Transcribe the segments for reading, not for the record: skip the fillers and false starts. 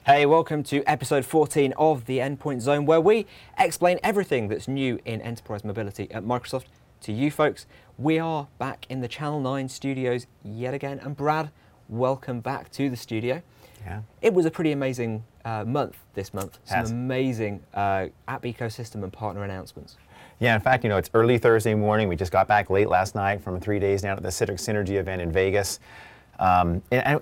Hey, welcome to episode 14 of the Endpoint Zone, where we explain everything that's new in enterprise mobility at Microsoft to you folks. We are back in the Channel 9 studios yet again, and Brad, welcome back to the studio. Yeah. It was a pretty amazing month this month. Some Has. amazing app ecosystem and partner announcements. Yeah, in fact, it's early Thursday morning. We just got back late last night from 3 days down at the Citrix Synergy event in Vegas. And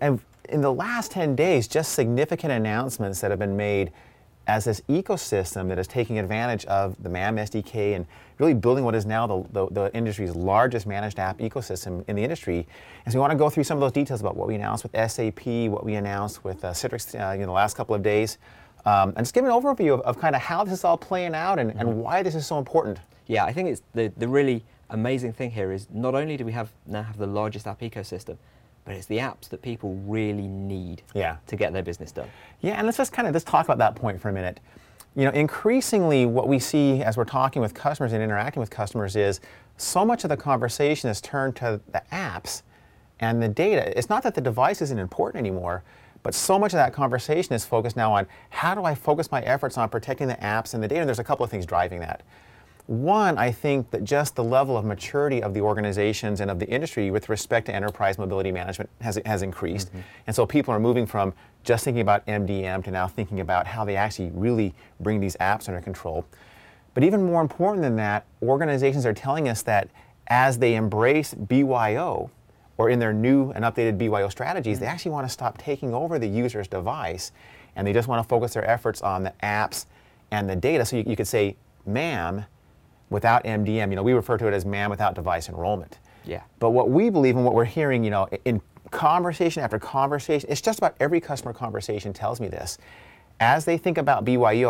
in the last 10 days, just significant announcements that have been made as this ecosystem that is taking advantage of the MAM SDK and really building what is now the industry's largest managed app ecosystem in the industry. And so we want to go through some of those details about what we announced with SAP, what we announced with Citrix in the last couple of days, and just give an overview of kind of how this is all playing out and why this is so important. Yeah, I think it's the really amazing thing here is not only do we now have the largest app ecosystem, but it's the apps that people really need to get their business done. Yeah, and let's just talk about that point for a minute. Increasingly what we see as we're talking with customers and interacting with customers is so much of the conversation is turned to the apps and the data. It's not that the device isn't important anymore, but so much of that conversation is focused now on how do I focus my efforts on protecting the apps and the data, and there's a couple of things driving that. One, I think that just the level of maturity of the organizations and of the industry with respect to enterprise mobility management has increased. And so people are moving from just thinking about MDM to now thinking about how they actually really bring these apps under control. But even more important than that, organizations are telling us that as they embrace BYO, or in their new and updated BYO strategies, they actually want to stop taking over the user's device, and they just want to focus their efforts on the apps and the data. So you could say MAM without MDM. We refer to it as MAM without device enrollment. Yeah. But what we believe and what we're hearing, in conversation after conversation, it's just about every customer conversation tells me this. As they think about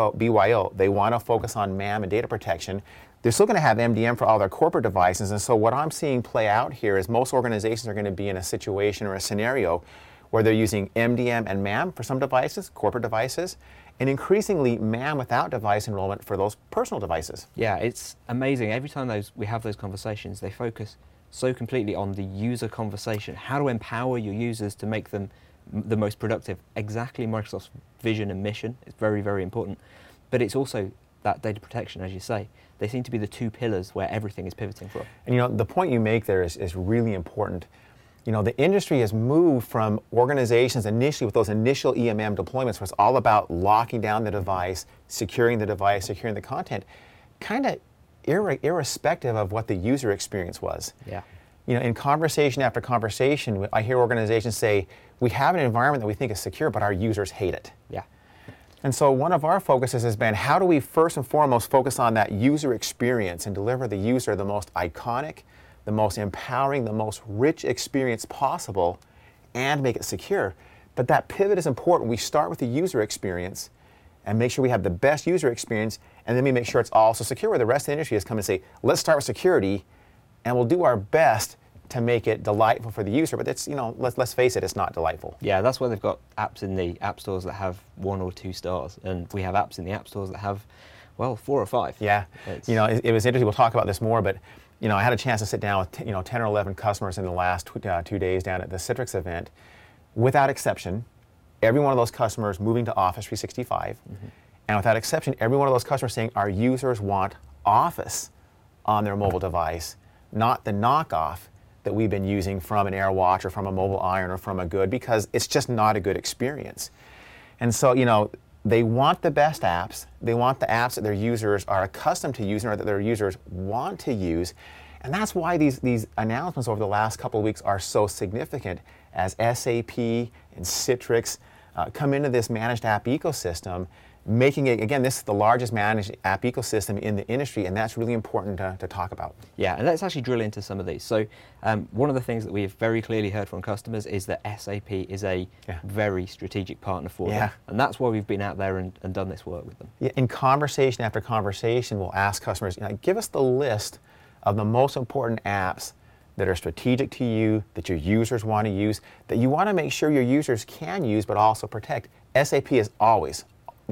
BYO, they want to focus on MAM and data protection. They're still going to have MDM for all their corporate devices. And so what I'm seeing play out here is most organizations are going to be in a situation or a scenario where they're using MDM and MAM for some devices, corporate devices, and increasingly MAM without device enrollment for those personal devices. Yeah, it's amazing. Every time we have those conversations, they focus so completely on the user conversation, how to empower your users to make them the most productive. Exactly Microsoft's vision and mission. It's very, very important. But it's also that data protection, as you say. They seem to be the two pillars where everything is pivoting from. And the point you make there is really important. The industry has moved from organizations initially with those initial EMM deployments where it's all about locking down the device, securing the content, kind of irrespective of what the user experience was. Yeah. In conversation after conversation, I hear organizations say, we have an environment that we think is secure, but our users hate it. Yeah. And so one of our focuses has been, how do we first and foremost focus on that user experience and deliver the user the most iconic, the most empowering, the most rich experience possible, and make it secure. But that pivot is important. We start with the user experience and make sure we have the best user experience, and then we make sure it's also secure, where the rest of the industry has come and say, let's start with security, and we'll do our best to make it delightful for the user. But it's, let's face it, it's not delightful. Yeah, that's why they've got apps in the app stores that have 1 or 2 stars, and we have apps in the app stores that have, 4 or 5. Yeah, it was interesting. We'll talk about this more, but I had a chance to sit down with 10 or 11 customers in the last 2 days down at the Citrix event. Without exception, every one of those customers moving to Office 365, and without exception, every one of those customers saying our users want Office on their mobile device, not the knockoff that we've been using from an AirWatch or from a Mobile Iron or from a Good, because it's just not a good experience. And so, they want the best apps. They want the apps that their users are accustomed to using or that their users want to use. And that's why these announcements over the last couple of weeks are so significant as SAP and Citrix come into this managed app ecosystem, making it, again, this is the largest managed app ecosystem in the industry, and that's really important to talk about. Yeah, and let's actually drill into some of these. So one of the things that we've very clearly heard from customers is that SAP is a very strategic partner for them. And that's why we've been out there and done this work with them. Yeah, in conversation after conversation, we'll ask customers, give us the list of the most important apps that are strategic to you, that your users want to use, that you want to make sure your users can use but also protect. SAP is always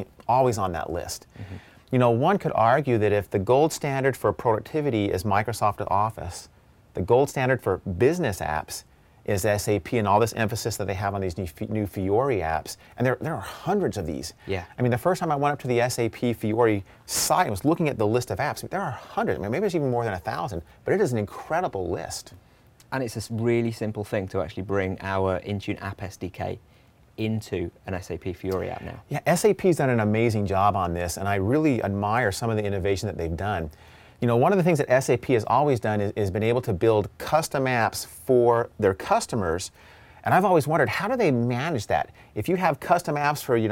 on that list. One could argue that if the gold standard for productivity is Microsoft Office, the gold standard for business apps is SAP and all this emphasis that they have on these new Fiori apps. And there are hundreds of these. Yeah. I mean, the first time I went up to the SAP Fiori site and was looking at the list of apps, there are hundreds. I mean, maybe there's even more than 1,000, but it is an incredible list. And it's a really simple thing to actually bring our Intune App SDK into an SAP Fiori app now. Yeah, SAP's done an amazing job on this, and I really admire some of the innovation that they've done. You know, one of the things that SAP has always done is been able to build custom apps for their customers, and I've always wondered, how do they manage that? If you have custom apps for,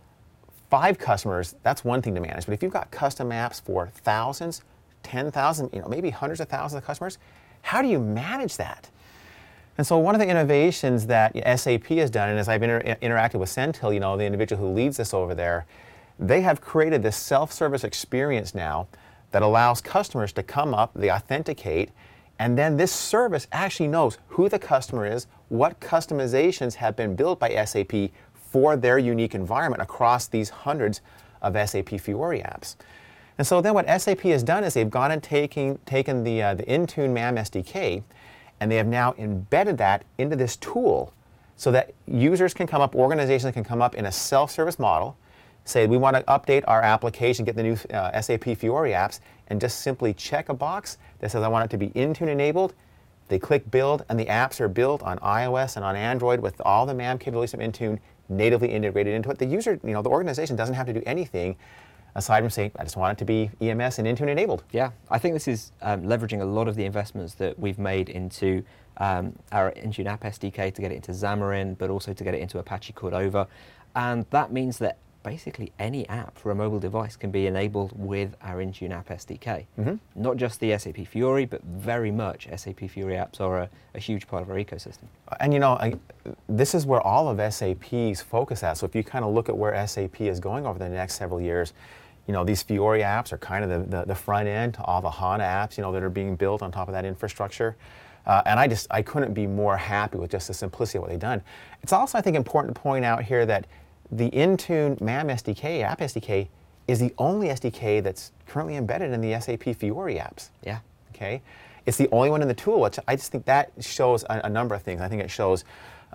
5 customers, that's one thing to manage, but if you've got custom apps for thousands, 10,000, maybe hundreds of thousands of customers, how do you manage that? And so one of the innovations that SAP has done, and as I've interacted with Senthil, the individual who leads this over there, they have created this self-service experience now that allows customers to come up, they authenticate, and then this service actually knows who the customer is, what customizations have been built by SAP for their unique environment across these hundreds of SAP Fiori apps. And so then what SAP has done is they've gone and taken the Intune MAM SDK, and they have now embedded that into this tool so that users can come up, organizations can come up in a self-service model, say we want to update our application, get the new SAP Fiori apps, and just simply check a box that says I want it to be Intune enabled. They click build, and the apps are built on iOS and on Android with all the MAM capabilities of Intune natively integrated into it. The user, the organization doesn't have to do anything aside from saying, I just want it to be EMS and Intune enabled. Yeah, I think this is leveraging a lot of the investments that we've made into our Intune App SDK to get it into Xamarin, but also to get it into Apache Cordova. And that means that basically any app for a mobile device can be enabled with our Intune App SDK. Mm-hmm. Not just the SAP Fiori, but very much SAP Fiori apps are a huge part of our ecosystem. And this is where all of SAP's focus at. So if you kind of look at where SAP is going over the next several years, these Fiori apps are kind of the front end to all the HANA apps, that are being built on top of that infrastructure. And I couldn't be more happy with just the simplicity of what they've done. It's also, I think, important to point out here that the Intune MAM SDK, App SDK, is the only SDK that's currently embedded in the SAP Fiori apps. Yeah. Okay? It's the only one in the tool, which I just think that shows a number of things. I think it shows,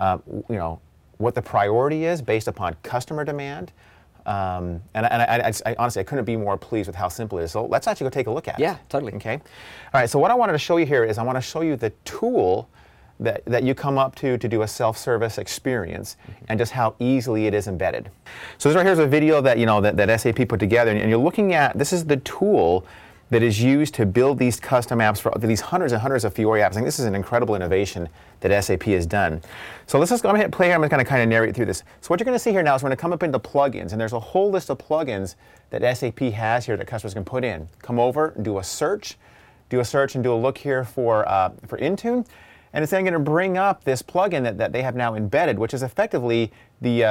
what the priority is based upon customer demand. And I honestly, I couldn't be more pleased with how simple it is. So let's actually go take a look at it. Yeah, totally. Okay. All right, so what I wanted to show you here is I want to show you the tool that you come up to do a self-service experience, and just how easily it is embedded. So this right here is a video that that SAP put together, and you're looking at, this is the tool that is used to build these custom apps for these hundreds and hundreds of Fiori apps. I think this is an incredible innovation that SAP has done. So let's just go ahead and hit play. I'm going to kind of narrate through this. So what you're going to see here now is we're going to come up into plugins, and there's a whole list of plugins that SAP has here that customers can put in. Come over, do a search, and do a look here for Intune. And it's then going to bring up this plugin that they have now embedded, which is effectively the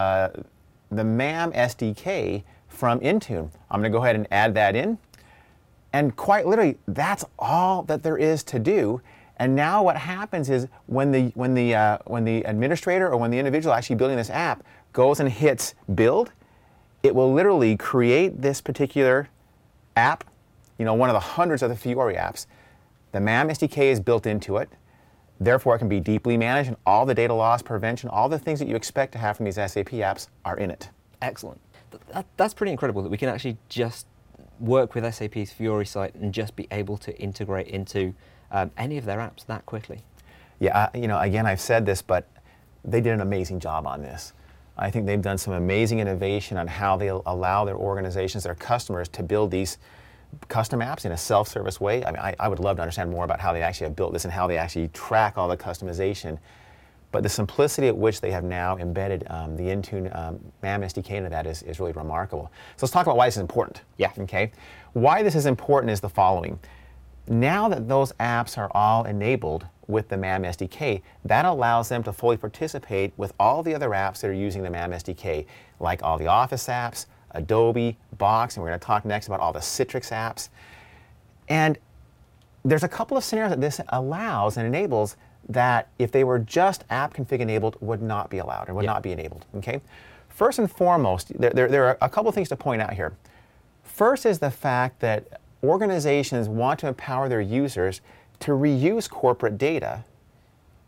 MAM SDK from Intune. I'm going to go ahead and add that in. And quite literally, that's all that there is to do. And now what happens is when the administrator or when the individual actually building this app goes and hits build, it will literally create this particular app, one of the hundreds of the Fiori apps. The MAM SDK is built into it. Therefore, it can be deeply managed, and all the data loss prevention, all the things that you expect to have from these SAP apps are in it. Excellent. That's pretty incredible that we can actually just work with SAP's Fiori site and just be able to integrate into any of their apps that quickly. Yeah, again, I've said this, but they did an amazing job on this. I think they've done some amazing innovation on how they allow their organizations, their customers, to build these custom apps in a self-service way. I mean, I would love to understand more about how they actually have built this and how they actually track all the customization. But the simplicity at which they have now embedded the Intune MAM SDK into that is really remarkable. So let's talk about why this is important. Yeah. Okay. Why this is important is the following. Now that those apps are all enabled with the MAM SDK, that allows them to fully participate with all the other apps that are using the MAM SDK, like all the Office apps, Adobe, Box, and we're going to talk next about all the Citrix apps. And there's a couple of scenarios that this allows and enables that if they were just app config enabled would not be allowed or would not be enabled. Okay. First and foremost, there are a couple of things to point out here. First is the fact that organizations want to empower their users to reuse corporate data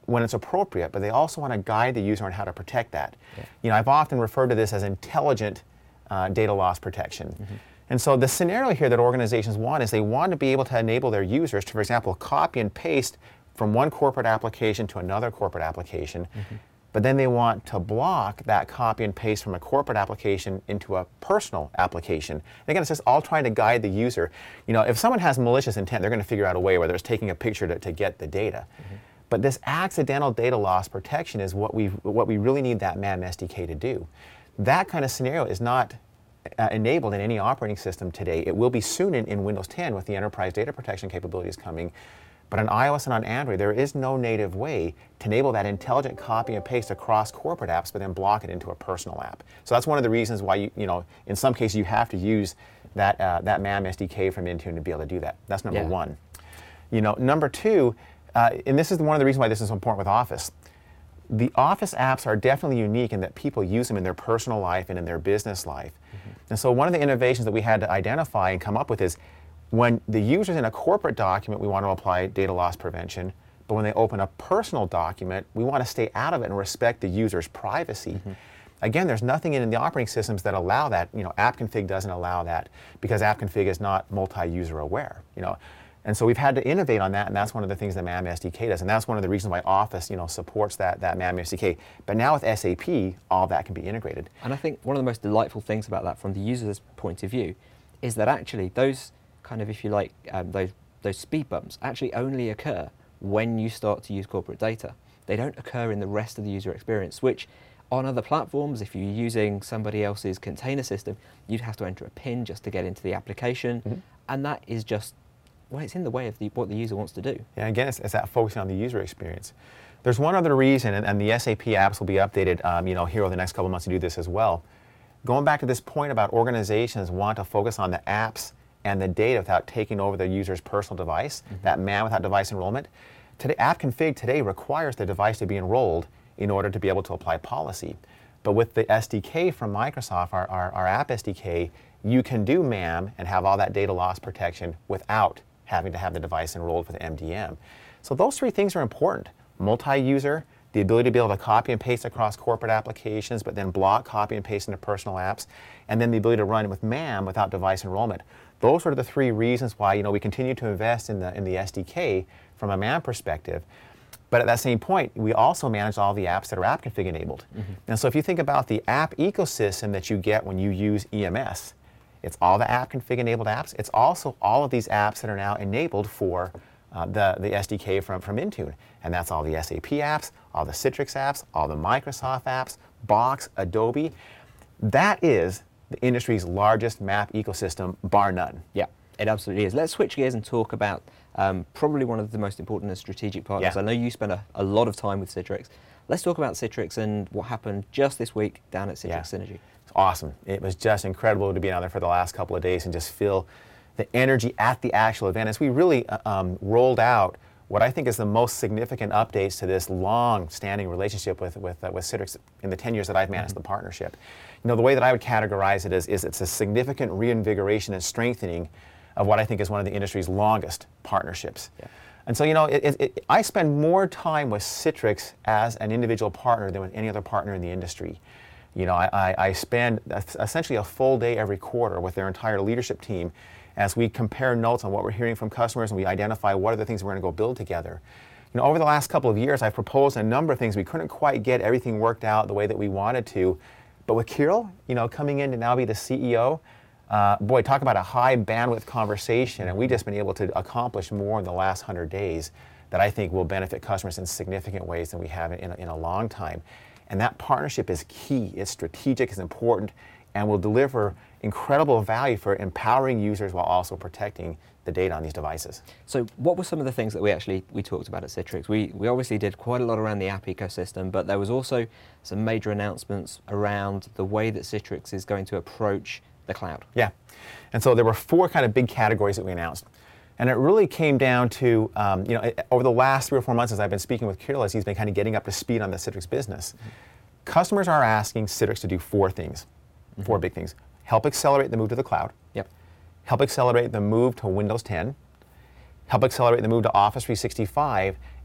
when it's appropriate, but they also want to guide the user on how to protect that. Yeah. You know, I've often referred to this as intelligent data loss protection. And so the scenario here that organizations want is they want to be able to enable their users to, for example, copy and paste from one corporate application to another corporate application, but then they want to block that copy and paste from a corporate application into a personal application. And again, it's just all trying to guide the user. You know, if someone has malicious intent, they're going to figure out a way, whether it's taking a picture to get the data. But this accidental data loss protection is what we really need that MAM SDK to do. That kind of scenario is not enabled in any operating system today. It will be soon in Windows 10 with the enterprise data protection capabilities coming. But on iOS and on Android, there is no native way to enable that intelligent copy and paste across corporate apps, but then block it into a personal app. So that's one of the reasons why you know, in some cases you have to use that MAM SDK from Intune to be able to do that. That's number one. You know, number two, and this is one of the reasons why this is so important with Office. The Office apps are definitely unique in that people use them in their personal life and in their business life. And so one of the innovations that we had to identify and come up with is when the user's in a corporate document, we want to apply data loss prevention. But when they open a personal document, we want to stay out of it and respect the user's privacy. Again, there's nothing in the operating systems that allow that. You know, AppConfig doesn't allow that because AppConfig is not multi-user aware. You know, and so we've had to innovate on that, and that's one of the things that MAM SDK does, and that's one of the reasons why Office, you know, supports that MAM SDK. But now with SAP, all that can be integrated. And I think one of the most delightful things about that, from the user's point of view, is that actually those kind of, if you like, those speed bumps actually only occur when you start to use corporate data. They don't occur in the rest of the user experience, which on other platforms, if you're using somebody else's container system, you'd have to enter a PIN just to get into the application, and that is just, well, it's in the way of what the user wants to do. Yeah, again, it's that focusing on the user experience. There's one other reason, and the SAP apps will be updated, you know, here over the next couple of months to do this as well. Going back to this point about organizations want to focus on the apps and the data without taking over the user's personal device, that MAM without device enrollment. Today, AppConfig today requires the device to be enrolled in order to be able to apply policy. But with the SDK from Microsoft, our App SDK, you can do MAM and have all that data loss protection without having to have the device enrolled for the MDM. So those three things are important. Multi-user, the ability to be able to copy and paste across corporate applications, but then block, copy, and paste into personal apps, and then the ability to run with MAM without device enrollment. Those are the three reasons why, you know, we continue to invest in the SDK from a MAM perspective. But at that same point, we also manage all the apps that are AppConfig enabled. And so if you think about the app ecosystem that you get when you use EMS, it's all the AppConfig enabled apps. It's also all of these apps that are now enabled for the SDK from Intune. And that's all the SAP apps, all the Citrix apps, all the Microsoft apps, Box, Adobe. That is the industry's largest map ecosystem, bar none. Yeah, it absolutely is. Let's switch gears and talk about probably one of the most important and strategic partners. Yeah. I know you spend a lot of time with Citrix. Let's talk about Citrix and what happened just this week down at Citrix Synergy. It's awesome. It was just incredible to be out there for the last couple of days and just feel the energy at the actual event as we really rolled out what I think is the most significant updates to this long-standing relationship with Citrix in the 10 years that I've managed the partnership. You know, the way that I would categorize it is it's a significant reinvigoration and strengthening of what I think is one of the industry's longest partnerships. Yeah. And so, you know, I spend more time with Citrix as an individual partner than with any other partner in the industry. You know, I spend essentially a full day every quarter with their entire leadership team as we compare notes on what we're hearing from customers and we identify what are the things we're going to go build together. You know, over the last couple of years, I've proposed a number of things. We couldn't quite get everything worked out the way that we wanted to. But with Kirill, you know, coming in to now be the CEO, boy, talk about a high bandwidth conversation. And we've just been able to accomplish more in the last 100 days that I think will benefit customers in significant ways than we have in a long time. And that partnership is key. It's strategic, it's important, and will deliver incredible value for empowering users while also protecting the data on these devices. So what were some of the things that we talked about at Citrix? We obviously did quite a lot around the app ecosystem, but there was also some major announcements around the way that Citrix is going to approach the cloud. Yeah, and so there were four kind of big categories that we announced. And it really came down to, you know, over the last 3 or 4 months as I've been speaking with Kirill, as he's been kind of getting up to speed on the Citrix business, customers are asking Citrix to do 4 things, 4 big things. Help accelerate the move to the cloud. Yep. Help accelerate the move to Windows 10. Help accelerate the move to Office 365,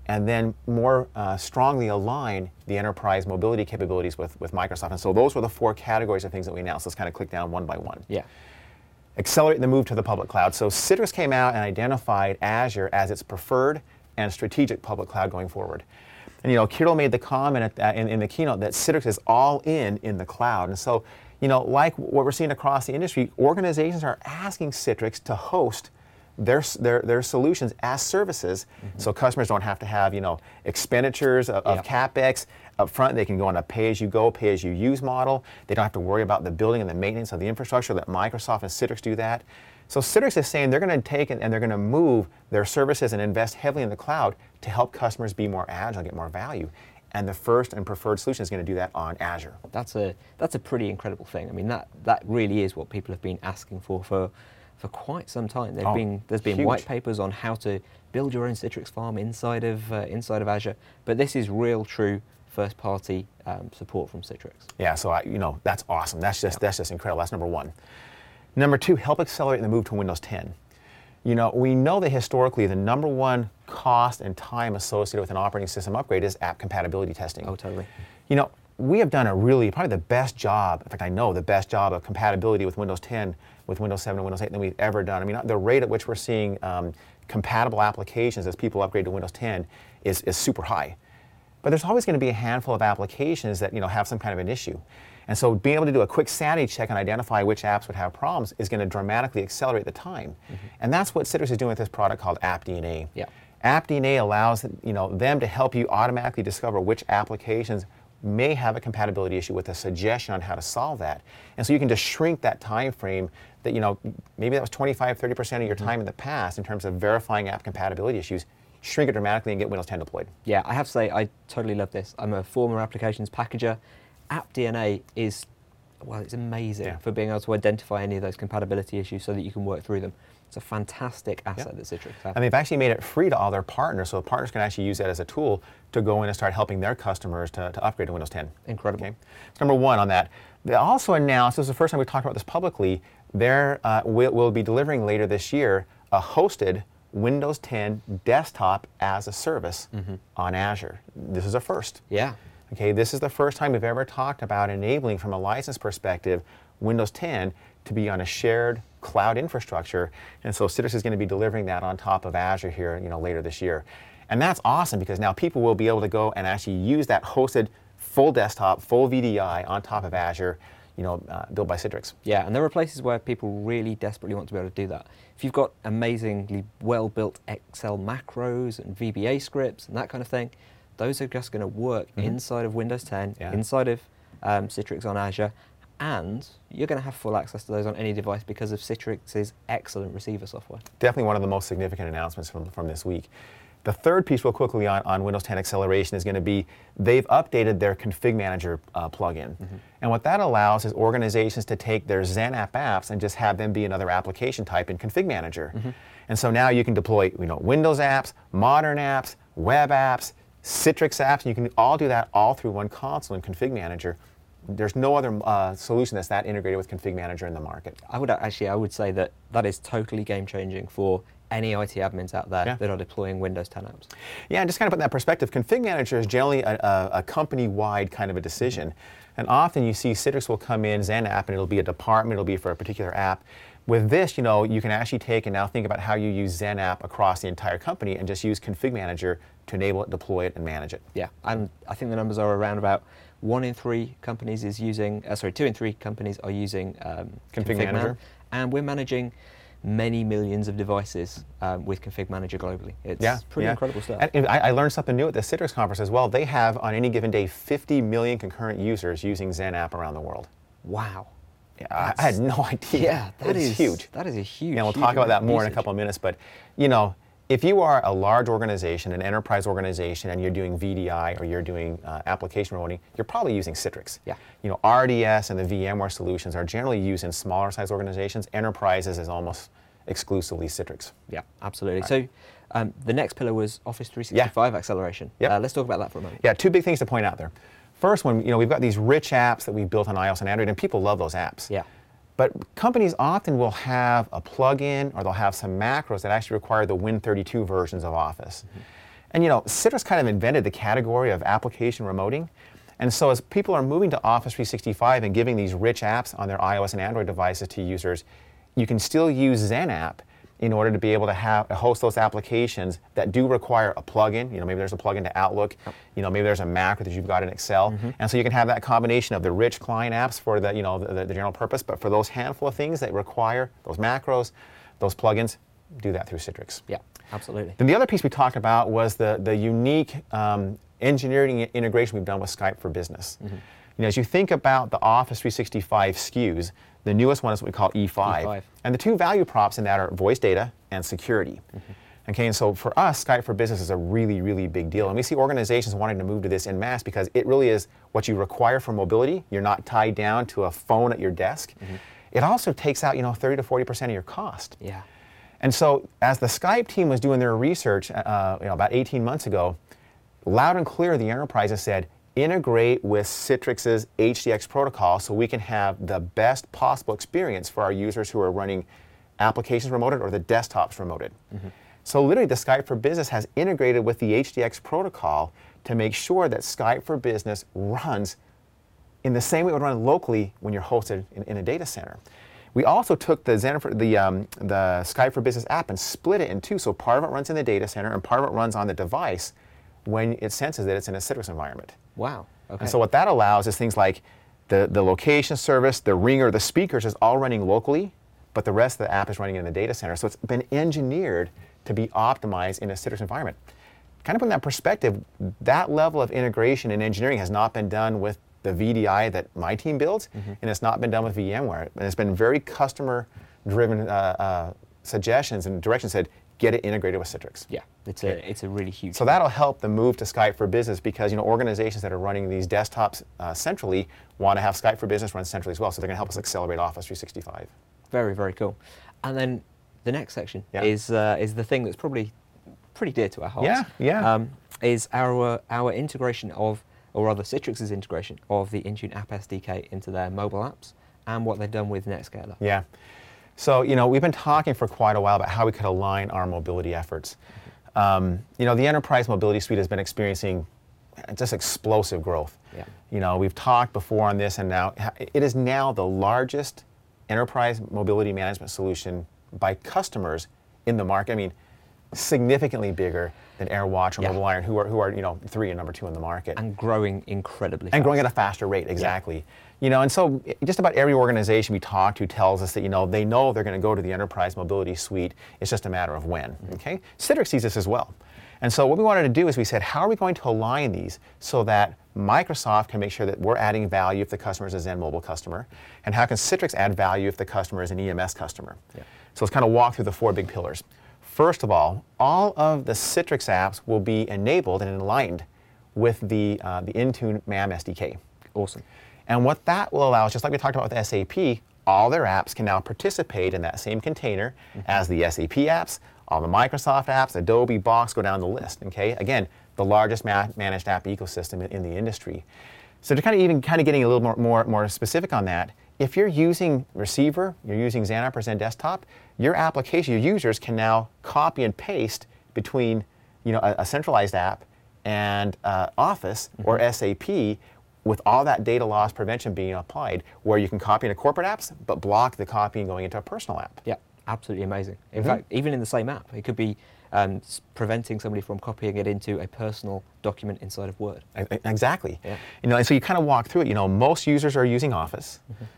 and then more strongly align the enterprise mobility capabilities with Microsoft. And so those were the 4 categories of things that we announced. Let's kind of click down one by one. Yeah. Accelerate the move to the public cloud. So Citrix came out and identified Azure as its preferred and strategic public cloud going forward. And Kirill made the comment in the keynote that Citrix is all in the cloud. And so, like what we're seeing across the industry, organizations are asking Citrix to host their solutions as services, so customers don't have to have expenditures of CapEx up front. They can go on a pay-as-you-go, pay-as-you-use model. They don't have to worry about the building and the maintenance of the infrastructure. That Microsoft and Citrix do that. So Citrix is saying they're going to take and they're going to move their services and invest heavily in the cloud to help customers be more agile and get more value. And the first and preferred solution is going to do that on Azure. That's a pretty incredible thing. I mean, that really is what people have been asking for quite some time. There's been huge white papers on how to build your own Citrix farm inside of Azure, but this is real, true first-party support from Citrix. Yeah, so that's awesome. That's just incredible. That's number 1. Number 2, help accelerate the move to Windows 10. We know that historically the number 1 cost and time associated with an operating system upgrade is app compatibility testing. Oh, totally. We have done probably the best job, in fact I know the best job of compatibility with Windows 10, with Windows 7 and Windows 8 than we've ever done. I mean, the rate at which we're seeing compatible applications as people upgrade to Windows 10 is super high. But there's always going to be a handful of applications that have some kind of an issue. And so being able to do a quick sanity check and identify which apps would have problems is going to dramatically accelerate the time. And that's what Citrix is doing with this product called AppDNA. Yeah. AppDNA allows them to help you automatically discover which applications may have a compatibility issue with a suggestion on how to solve that. And so you can just shrink that time frame that, maybe that was 25-30% of your time in the past in terms of verifying app compatibility issues. Shrink it dramatically and get Windows 10 deployed. Yeah, I have to say, I totally love this. I'm a former applications packager. AppDNA is, it's amazing for being able to identify any of those compatibility issues so that you can work through them. It's a fantastic asset that Citrix has. And they've actually made it free to all their partners, so the partners can actually use that as a tool to go in and start helping their customers to upgrade to Windows 10. Incredible. Okay? So number 1 on that. They also announced, this is the first time we've talked about this publicly, we'll be delivering later this year a hosted Windows 10 desktop as a service on Azure. This is a first. Yeah. Okay, this is the first time we've ever talked about enabling, from a license perspective, Windows 10 to be on a shared cloud infrastructure, and so Citrix is going to be delivering that on top of Azure here, later this year. And that's awesome because now people will be able to go and actually use that hosted full desktop, full VDI on top of Azure, built by Citrix. Yeah, and there are places where people really desperately want to be able to do that. If you've got amazingly well-built Excel macros and VBA scripts and that kind of thing, those are just going to work inside of Windows 10, inside of Citrix on Azure, and you're going to have full access to those on any device because of Citrix's excellent receiver software. Definitely one of the most significant announcements from this week. The third piece real quickly on Windows 10 acceleration is going to be they've updated their Config Manager plugin. And what that allows is organizations to take their XenApp apps and just have them be another application type in Config Manager. And so now you can deploy Windows apps, modern apps, web apps, Citrix apps, and you can all do that all through one console in Config Manager. There's no other solution that's that integrated with Config Manager in the market. I would say that is totally game-changing for any IT admins out there that are deploying Windows 10 apps. Yeah, and just kind of put in that perspective, Config Manager is generally a company-wide kind of a decision. And often you see Citrix will come in, XenApp, and it'll be a department, it'll be for a particular app. With this, you can actually take and now think about how you use XenApp across the entire company and just use Config Manager to enable it, deploy it, and manage it. Yeah, and I think the numbers are around about 2 in 3 companies are using Config Manager. And we're managing many millions of devices with Config Manager globally. It's pretty incredible stuff. And I learned something new at the Citrix conference as well. They have, on any given day, 50 million concurrent users using XenApp around the world. Wow. Yeah, I had no idea. Yeah, that is huge. That is a huge. And we'll talk about that more in a couple of minutes. But if you are a large organization, an enterprise organization, and you're doing VDI or you're doing application promoting, you're probably using Citrix. Yeah. RDS and the VMware solutions are generally used in smaller size organizations. Enterprises is almost exclusively Citrix. Yeah, absolutely. So the next pillar was Office 365 acceleration. Let's talk about that for a moment. Yeah, 2 big things to point out there. First one, we've got these rich apps that we've built on iOS and Android, and people love those apps. Yeah. But companies often will have a plugin or they'll have some macros that actually require the Win32 versions of Office. And Citrix kind of invented the category of application remoting. And so as people are moving to Office 365 and giving these rich apps on their iOS and Android devices to users, you can still use XenApp in order to be able to host those applications that do require a plugin. Maybe there's a plugin to Outlook. Maybe there's a macro that you've got in Excel. And so you can have that combination of the rich client apps for the general purpose, but for those handful of things that require those macros, those plugins, do that through Citrix. Yeah, absolutely. Then the other piece we talked about was the unique engineering integration we've done with Skype for Business. As you think about the Office 365 SKUs, the newest one is what we call E5. And the two value props in that are voice data and security. Okay, and so for us, Skype for Business is a really, really big deal. And we see organizations wanting to move to this en masse because it really is what you require for mobility. You're not tied down to a phone at your desk. It also takes out 30 to 40% of your cost. Yeah. And so as the Skype team was doing their research about 18 months ago, loud and clear the enterprises said, integrate with Citrix's HDX protocol so we can have the best possible experience for our users who are running applications remoted or the desktops remoted. So literally the Skype for Business has integrated with the HDX protocol to make sure that Skype for Business runs in the same way it would run locally when you're hosted in a data center. We also took the Skype for Business app and split it in two, so part of it runs in the data center and part of it runs on the device when it senses that it's in a Citrix environment. Wow. Okay. And so what that allows is things like the location service, the ringer, the speakers is all running locally, but the rest of the app is running in the data center. So it's been engineered to be optimized in a Citrix environment. Kind of put in that perspective, that level of integration and engineering has not been done with the VDI that my team builds, and it's not been done with VMware. And it's been very customer-driven suggestions and directions said, get it integrated with Citrix. Yeah, it's a really huge. So that'll help the move to Skype for Business because organizations that are running these desktops centrally want to have Skype for Business run centrally as well. So they're going to help us accelerate Office 365. Very, very cool. And then the next section is the thing that's probably pretty dear to our hearts. Yeah. Is our integration of, or rather Citrix's integration of the Intune App SDK into their mobile apps and what they've done with NetScaler. Yeah. So, we've been talking for quite a while about how we could align our mobility efforts. The Enterprise Mobility Suite has been experiencing just explosive growth. Yeah. We've talked before on this, and now it is now the largest enterprise mobility management solution by customers in the market. I mean, significantly bigger than AirWatch or MobileIron, who are 3 and number 2 in the market. And growing incredibly fast. And growing at a faster rate, exactly. And so just about every organization we talk to tells us that, they know they're going to go to the Enterprise Mobility Suite. It's just a matter of when, okay? Citrix sees this as well. And so what we wanted to do is we said, how are we going to align these so that Microsoft can make sure that we're adding value if the customer is a Zen Mobile customer, and how can Citrix add value if the customer is an EMS customer? Yeah. So let's kind of walk through the 4 big pillars. First of all of the Citrix apps will be enabled and aligned with the Intune MAM SDK. Awesome. And what that will allow is, just like we talked about with SAP, all their apps can now participate in that same container as the SAP apps, all the Microsoft apps, Adobe, Box, go down the list, okay? Again, the largest managed app ecosystem in the industry. So to kind of getting a little more specific on that, if you're using Receiver, you're using XenApp or XenDesktop, your application, your users can now copy and paste between a centralized app and Office or SAP with all that data loss prevention being applied, where you can copy into corporate apps, but block the copying going into a personal app. Yeah, absolutely amazing. In fact, even in the same app, it could be preventing somebody from copying it into a personal document inside of Word. Exactly. Yeah. And so you kind of walk through it. Most users are using Office.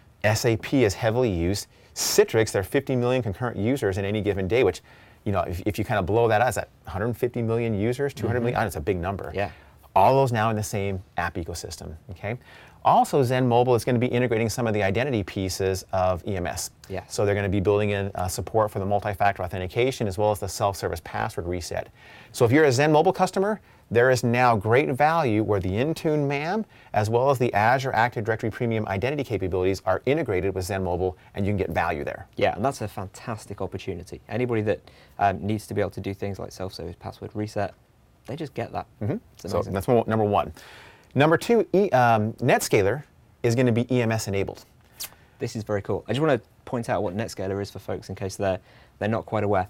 SAP is heavily used. Citrix, there are 50 million concurrent users in any given day, which, if you kind of blow that out, is that 150 million users, 200 million? It's a big number. Yeah. All those now in the same app ecosystem, okay? Also, Zen Mobile is going to be integrating some of the identity pieces of EMS. Yeah. So they're going to be building in support for the multi-factor authentication as well as the self-service password reset. So if you're a Zen Mobile customer, there is now great value where the Intune MAM as well as the Azure Active Directory Premium identity capabilities are integrated with Zen Mobile, and you can get value there. Yeah, and that's a fantastic opportunity. Anybody that needs to be able to do things like self-service password reset, they just get that. So that's number 1. Number 2, NetScaler is going to be EMS enabled. This is very cool. I just want to point out what NetScaler is for folks in case they're not quite aware.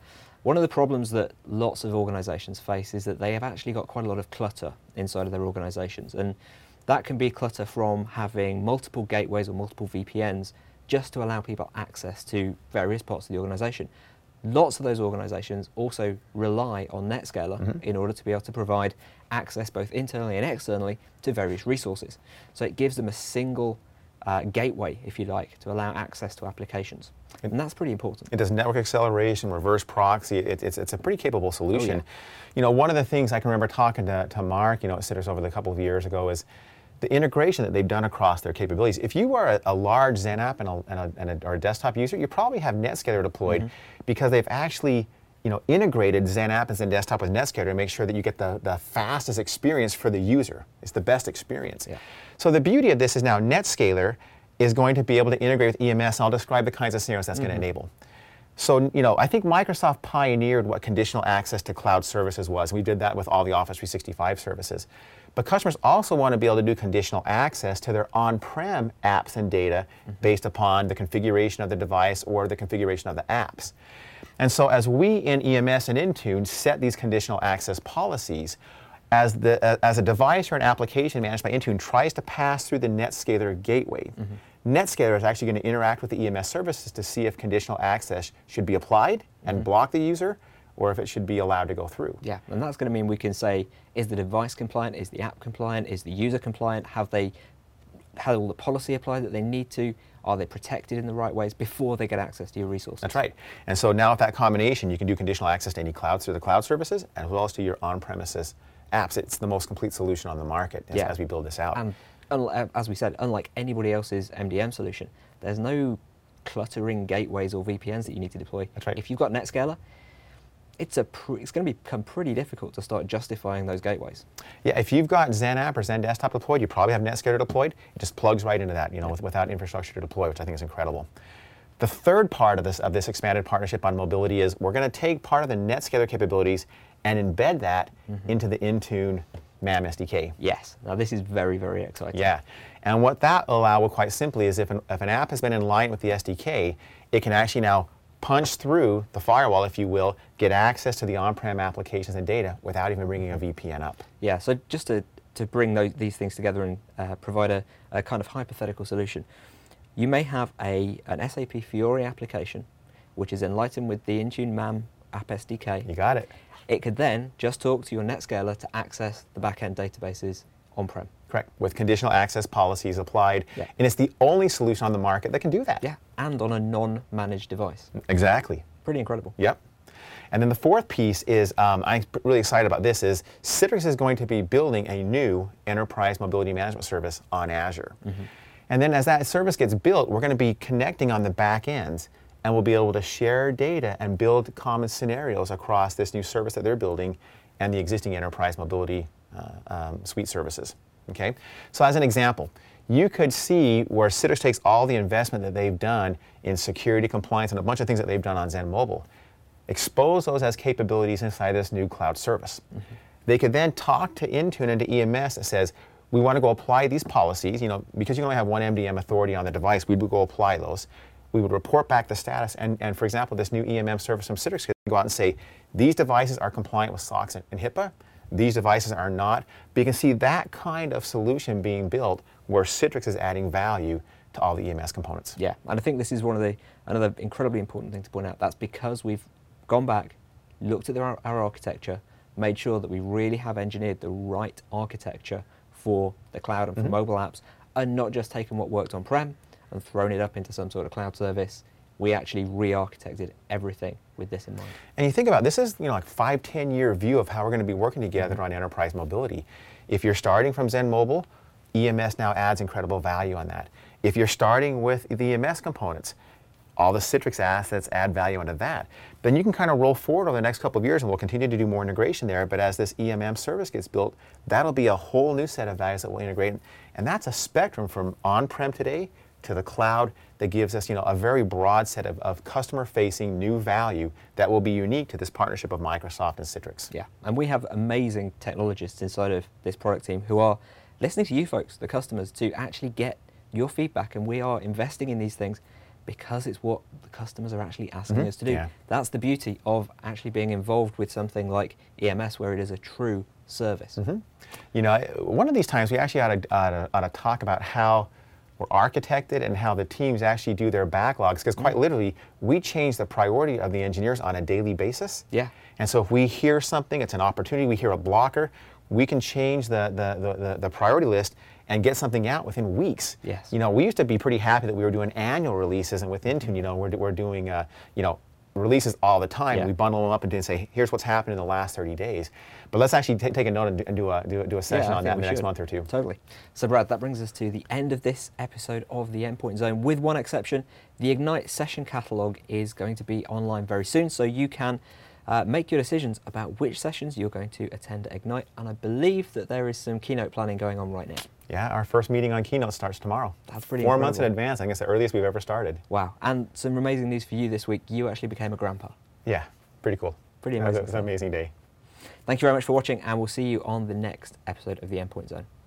One of the problems that lots of organizations face is that they have actually got quite a lot of clutter inside of their organizations. And that can be clutter from having multiple gateways or multiple VPNs just to allow people access to various parts of the organization. Lots of those organizations also rely on NetScaler in order to be able to provide access both internally and externally to various resources. So it gives them a single gateway, if you like, to allow access to applications. And that's pretty important. It does network acceleration, reverse proxy. It's a pretty capable solution. Oh, yeah. You know, one of the things I can remember talking to Mark, you know, at Citrix over the couple of years ago is the integration that they've done across their capabilities. If you are a large Zen app or a desktop user, you probably have NetScaler deployed because they've actually, you know, integrated Zen app and Zen desktop with NetScaler to make sure that you get the fastest experience for the user. It's the best experience. Yeah. So the beauty of this is now NetScaler is going to be able to integrate with EMS. I'll describe the kinds of scenarios that's going to enable. So, you know, I think Microsoft pioneered what conditional access to cloud services was. We did that with all the Office 365 services. But customers also want to be able to do conditional access to their on-prem apps and data based upon the configuration of the device or the configuration of the apps. And so as we in EMS and Intune set these conditional access policies, as a device or an application managed by Intune tries to pass through the NetScaler gateway, NetScaler is actually going to interact with the EMS services to see if conditional access should be applied and block the user, or if it should be allowed to go through. Yeah, and that's going to mean we can say, is the device compliant, is the app compliant, is the user compliant, have they had all the policy applied that they need to, are they protected in the right ways before they get access to your resources? That's right. And so now with that combination, you can do conditional access to any cloud through the cloud services, as well as to your on-premises apps. It's the most complete solution on the market as we build this out. And as we said, unlike anybody else's MDM solution, there's no cluttering gateways or VPNs that you need to deploy. That's right. If you've got NetScaler, it's going to become pretty difficult to start justifying those gateways. Yeah, if you've got Zen app or Zen desktop deployed, you probably have NetScaler deployed. It just plugs right into that, you know, without infrastructure to deploy, which I think is incredible. The third part of this expanded partnership on mobility is we're going to take part of the NetScaler capabilities and embed that into the Intune MAM SDK. Yes. Now this is very, very exciting. Yeah. And what that will allow, quite simply, is if an app has been in line with the SDK, it can actually now punch through the firewall, if you will, get access to the on-prem applications and data without even bringing a VPN up. Yeah, so just to bring these things together and provide a kind of hypothetical solution, you may have an SAP Fiori application, which is enlightened with the Intune MAM app SDK. You got it. It could then just talk to your NetScaler to access the backend databases on-prem. Correct, with conditional access policies applied. Yeah. And it's the only solution on the market that can do that. Yeah, and on a non-managed device. Exactly. Pretty incredible. Yep. And then the fourth piece is, I'm really excited about this, is Citrix is going to be building a new enterprise mobility management service on Azure. And then as that service gets built, we're going to be connecting on the back ends, and we'll be able to share data and build common scenarios across this new service that they're building and the existing enterprise mobility suite services. Okay? So as an example, you could see where Citrix takes all the investment that they've done in security, compliance, and a bunch of things that they've done on Zen Mobile, expose those as capabilities inside this new cloud service. They could then talk to Intune and to EMS that says, we want to go apply these policies, you know, because you only have one MDM authority on the device, we would go apply those. We would report back the status, and for example, this new EMM service from Citrix could go out and say, these devices are compliant with SOX and HIPAA, these devices are not. But you can see that kind of solution being built where Citrix is adding value to all the EMS components. Yeah, and I think this is another incredibly important thing to point out. That's because we've gone back, looked at our architecture, made sure that we really have engineered the right architecture for the cloud and for mobile apps, and not just taken what worked on-prem and thrown it up into some sort of cloud service. We actually re-architected everything with this in mind. And you think about this is, you know, like 5-10 year view of how we're going to be working together on enterprise mobility. If you're starting from Zen Mobile, EMS now adds incredible value on that. If you're starting with the EMS components, all the Citrix assets add value into that. Then you can kind of roll forward over the next couple of years, and we'll continue to do more integration there. But as this EMM service gets built, that'll be a whole new set of values that we'll integrate. And that's a spectrum from on-prem today to the cloud that gives us, you know, a very broad set of customer-facing new value that will be unique to this partnership of Microsoft and Citrix. Yeah, and we have amazing technologists inside of this product team who are listening to you folks, the customers, to actually get your feedback, and we are investing in these things because it's what the customers are actually asking us to do. Yeah. That's the beauty of actually being involved with something like EMS, where it is a true service. You know, one of these times we actually ought to talk about how we're architected and how the teams actually do their backlogs, because quite literally, we change the priority of the engineers on a daily basis. Yeah. And so if we hear something, it's an opportunity, we hear a blocker, we can change the priority list and get something out within weeks. Yes. You know, we used to be pretty happy that we were doing annual releases, and with Intune, you know, we're doing, you know, releases all the time. Yeah. We bundle them up and say, here's what's happened in the last 30 days. But let's actually take a note and do a session I on think that in we the next should. month or two. Totally. So Brad, that brings us to the end of this episode of the Endpoint Zone, with one exception. The Ignite session catalog is going to be online very soon, so you can make your decisions about which sessions you're going to attend at Ignite, and I believe that there is some keynote planning going on right now. Yeah, our first meeting on Keynote starts tomorrow. That's pretty 4 months in incredible. advance. I think it's the earliest we've ever started. Wow. And some amazing news for you this week. You actually became a grandpa. Yeah, pretty cool. Pretty It was amazing an stuff. amazing day. Thank you very much for watching, and we'll see you on the next episode of the Endpoint Zone.